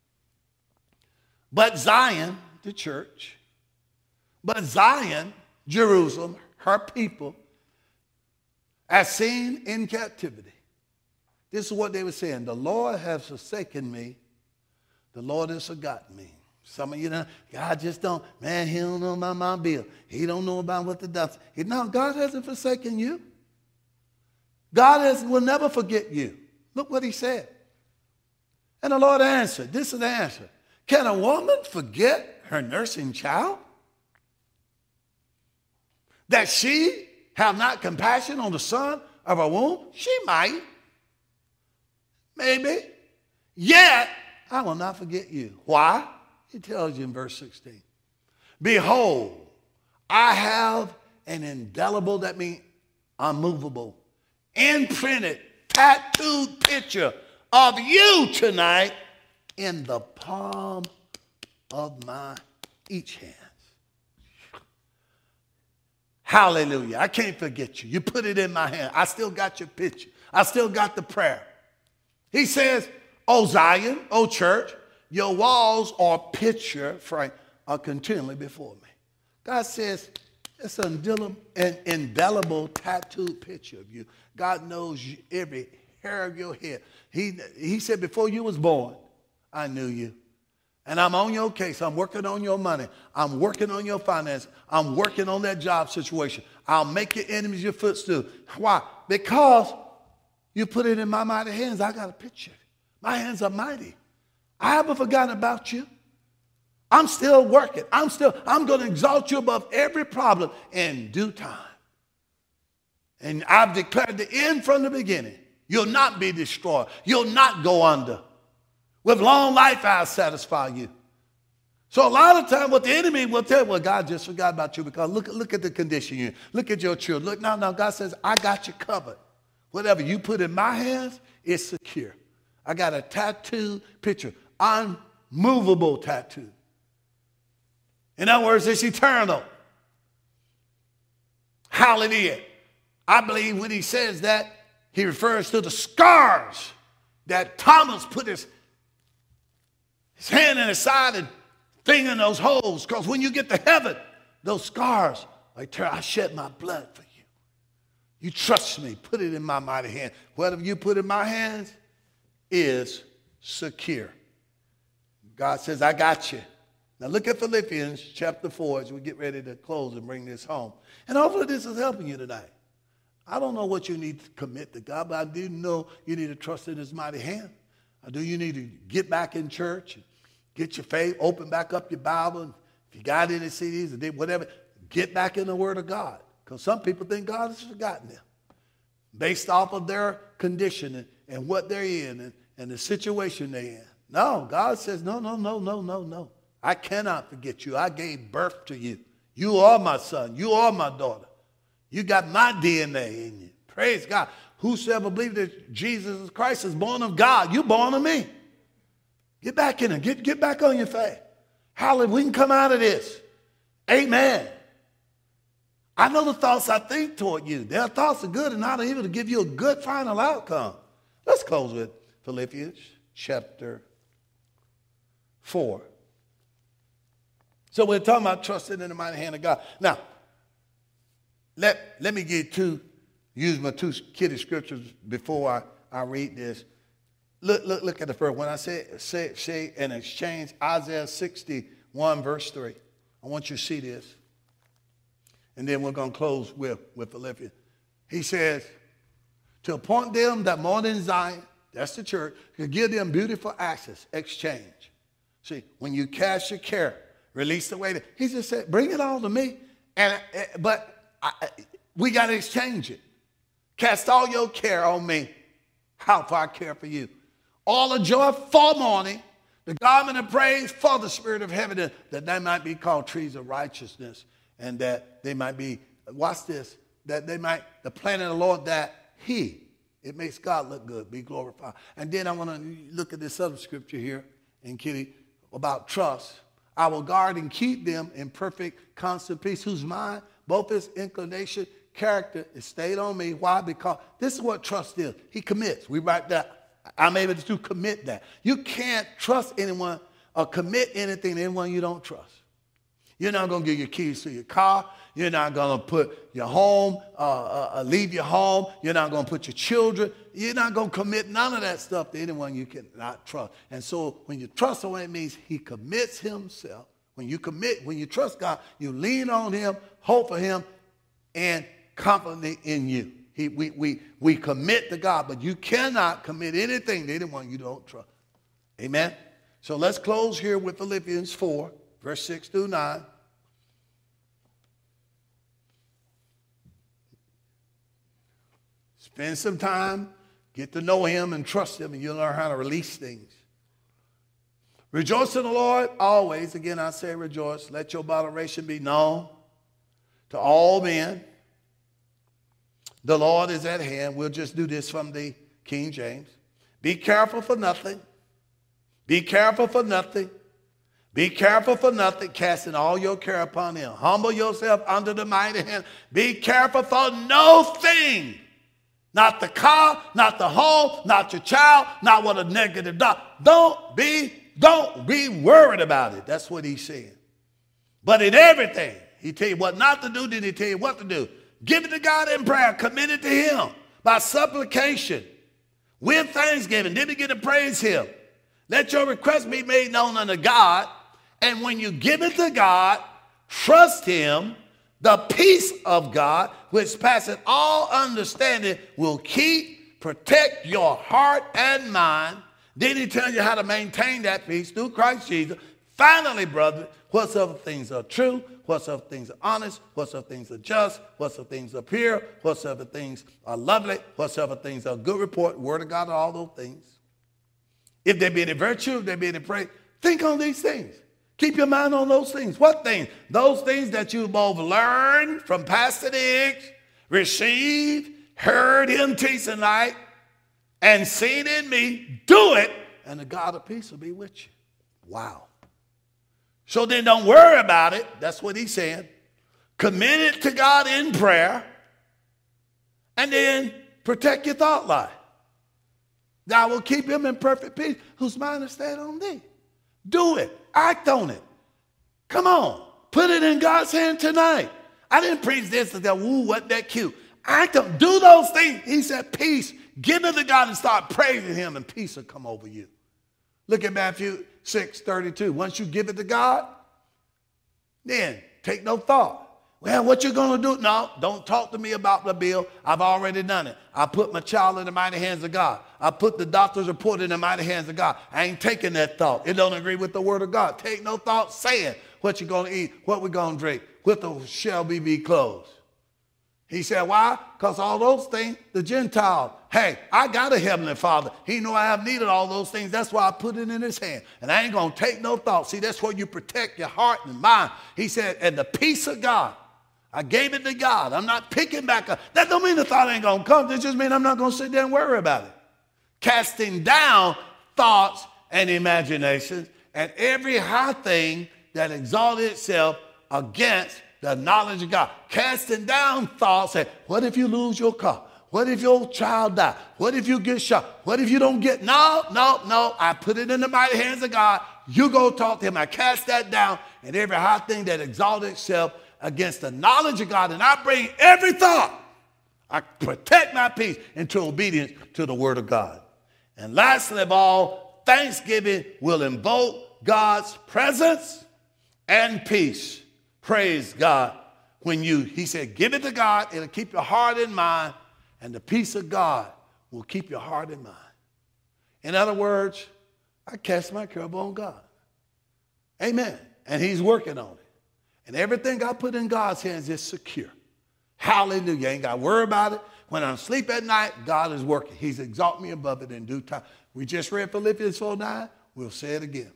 But Zion, the church, but Zion, Jerusalem, her people, as seen in captivity. This is what they were saying. The Lord has forsaken me. The Lord has forgotten me. Some of you know, God just don't, man, he don't know about my bill. He don't know about what the dust. No, God hasn't forsaken you. God has, will never forget you. Look what he said. And the Lord answered. This is the answer. Can a woman forget her nursing child? That she have not compassion on the son of her womb? She might. Maybe. Yet, I will not forget you. Why? He tells you in verse sixteen. Behold, I have an indelible, that means unmovable, imprinted, tattooed picture of you tonight in the palm of my each hand. Hallelujah. I can't forget you. You put it in my hand. I still got your picture. I still got the prayer. He says, O Zion, O church, your walls or picture frame are continually before me. God says, it's an indelible, an indelible tattooed picture of you. God knows you, every hair of your head. He, he said, before you was born, I knew you. And I'm on your case. I'm working on your money. I'm working on your finance. I'm working on that job situation. I'll make your enemies your footstool. Why? Because you put it in my mighty hands. I got a picture. My hands are mighty. I haven't forgotten about you. I'm still working. I'm still, I'm going to exalt you above every problem in due time. And I've declared the end from the beginning. You'll not be destroyed. You'll not go under. With long life, I'll satisfy you. So a lot of time, what the enemy will tell you, well, God just forgot about you because look, look at the condition you're in. Look at your children. Look, now, now, God says, I got you covered. Whatever you put in my hands, it's secure. I got a tattooed picture, unmovable tattoo. In other words, it's eternal. Hallelujah. I believe when he says that, he refers to the scars that Thomas put his, his hand in his side and finger in those holes. Because when you get to heaven, those scars, like, I shed my blood for you. You trust me. Put it in my mighty hand. Whatever you put in my hands is secure. God says, I got you. Now look at Philippians chapter four as we get ready to close and bring this home. And hopefully this is helping you tonight. I don't know what you need to commit to God, but I do know you need to trust in his mighty hand. I do you need to get back in church, and get your faith, open back up your Bible. And if you got any C Ds or whatever, get back in the Word of God. Because some people think God has forgotten them based off of their condition and, and what they're in and, and the situation they're in. No, God says, no, no, no, no, no, no. I cannot forget you. I gave birth to you. You are my son. You are my daughter. You got my D N A in you. Praise God. Whosoever believes that Jesus Christ is born of God, you're born of me. Get back in it. Get, get back on your faith. Hallelujah. We can come out of this. Amen. I know the thoughts I think toward you. Their thoughts are good and not evil to give you a good final outcome. Let's close with Philippians chapter four. So we're talking about trusting in the mighty hand of God. Now, let, let me get two, use my two kiddie scriptures before I, I read this. Look, look, look at the first. When I say, say, say an exchange, Isaiah sixty-one, verse three. I want you to see this. And then we're going to close with, with Philippians. He says, to appoint them that more than Zion, that's the church, to give them beautiful access, exchange. See, when you cast your care, release the weight. He just said, bring it all to me. And But I, we got to exchange it. Cast all your care on me. How far I care for you. All the joy for mourning, the garment of praise for the spirit of heaven, that they might be called trees of righteousness, and that they might be, watch this, that they might, the plan of the Lord, that he, it makes God look good, be glorified. And then I want to look at this other scripture here in Kitty about trust. I will guard and keep them in perfect constant peace, whose mind, both his inclination, character is stayed on me. Why? Because this is what trust is. He commits. We write that. I'm able to commit that. You can't trust anyone or commit anything to anyone you don't trust. You're not going to give your keys to your car. You're not going to put your home, uh, uh, leave your home. You're not going to put your children. You're not going to commit none of that stuff to anyone you cannot trust. And so when you trust someone, it means he commits himself. When you commit, when you trust God, you lean on him, hope for him, and confidently in you. He, we, we, we commit to God, but you cannot commit anything to anyone you don't trust. Amen? So let's close here with Philippians four, verse six through nine. Spend some time, get to know him and trust him, and you'll learn how to release things. Rejoice in the Lord always. Again, I say rejoice. Let your moderation be known to all men. The Lord is at hand. We'll just do this from the King James. Be careful for nothing. Be careful for nothing. Be careful for nothing, casting all your care upon him. Humble yourself under the mighty hand. Be careful for no thing. Not the car, not the home, not your child, not what a negative thought. Don't be, don't be worried about it. That's what he's saying. But in everything, he tell you what not to do, then he tell you what to do. Give it to God in prayer. Commit it to him by supplication with thanksgiving. Then begin to praise him. Let your request be made known unto God. And when you give it to God, trust him. The peace of God, which passeth all understanding, will keep, protect your heart and mind. Then he tells you how to maintain that peace through Christ Jesus. Finally, brother, whatsoever things are true, whatsoever things are honest, whatsoever things are just, whatsoever things are pure, whatsoever things are lovely, whatsoever things are good report, word of God, all those things. If there be any virtue, if there be any praise, think on these things. Keep your mind on those things. What things? Those things that you both learned from Pastor Diggs, received, heard him teach tonight, and seen in me. Do it, and the God of peace will be with you. Wow. So then don't worry about it. That's what he's saying. Commit it to God in prayer, and then protect your thought life. God will keep him in perfect peace, whose mind is stayed on thee. Do it. Act on it. Come on. Put it in God's hand tonight. I didn't preach this and that, woo, what that cute. Act on, do those things. He said, peace. Give it to God and start praising him, and peace will come over you. Look at Matthew six thirty-two. Once you give it to God, then take no thought. Well, what you going to do? No, don't talk to me about the bill. I've already done it. I put my child in the mighty hands of God. I put the doctor's report in the mighty hands of God. I ain't taking that thought. It don't agree with the word of God. Take no thought saying what you going to eat, what we going to drink, what the shall we be clothed. He said, why? Because all those things, the Gentile, hey, I got a heavenly Father. He know I have needed all those things. That's why I put it in his hand. And I ain't going to take no thought. See, that's where you protect your heart and mind. He said, and the peace of God. I gave it to God. I'm not picking back up. That don't mean the thought ain't going to come. That just means I'm not going to sit there and worry about it. Casting down thoughts and imaginations and every high thing that exalted itself against the knowledge of God. Casting down thoughts. And what if you lose your car? What if your child die? What if you get shot? What if you don't get, no, no, no. I put it in the mighty hands of God. You go talk to him. I cast that down and every high thing that exalted itself against the knowledge of God. And I bring every thought. I protect my peace into obedience to the word of God. And lastly of all, thanksgiving will invoke God's presence and peace. Praise God. When you, he said, give it to God. It'll keep your heart and mind. And the peace of God will keep your heart and mind. In other words, I cast my care upon God. Amen. And he's working on it. And everything I put in God's hands is secure. Hallelujah. Ain't got to worry about it. When I'm asleep at night, God is working. He's exalted me above it in due time. We just read Philippians four nine. We'll say it again.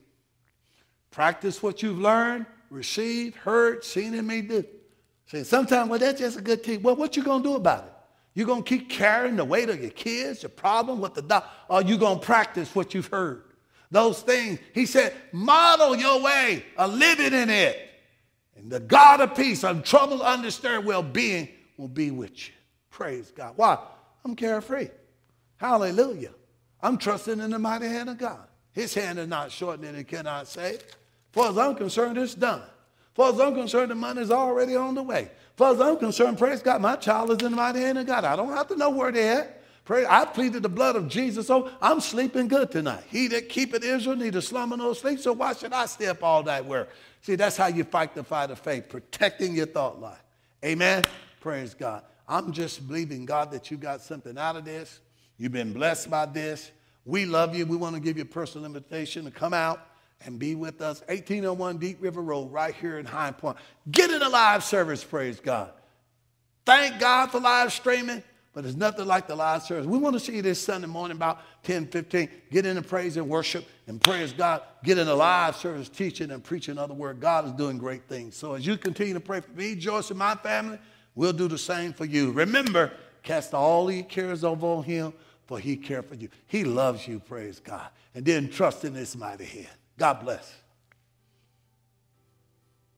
Practice what you've learned, received, heard, seen in me do. Say, sometimes, well, that's just a good team. Well, what you going to do about it? You going to keep carrying the weight of your kids, your problem with the doctor, or you going to practice what you've heard? Those things, he said, model your way of living in it. And the God of peace, untroubled, undisturbed well-being will be with you. Praise God. Why? I'm carefree. Hallelujah. I'm trusting in the mighty hand of God. His hand is not shortened and it cannot save. As far as I'm concerned, it's done. As far as I'm concerned, the money is already on the way. As far as I'm concerned, praise God, my child is in the mighty hand of God. I don't have to know where they're at. Pray, I pleaded the blood of Jesus, so I'm sleeping good tonight. He that keepeth Israel neither slumber nor sleep, so why should I stay up all night work? See, that's how you fight the fight of faith, protecting your thought life. Amen? Praise God. I'm just believing, God, that you got something out of this. You've been blessed by this. We love you. We want to give you a personal invitation to come out and be with us. eighteen oh one Deep River Road right here in High Point. Get in a live service, praise God. Thank God for live streaming. But there's nothing like the live service. We want to see you this Sunday morning about ten fifteen. Get in the praise and worship and praise God. Get in a live service teaching and preaching other word. God is doing great things. So as you continue to pray for me, Joyce, and my family, we'll do the same for you. Remember, cast all your cares over on him, for he cares for you. He loves you, praise God. And then trust in his mighty hand. God bless.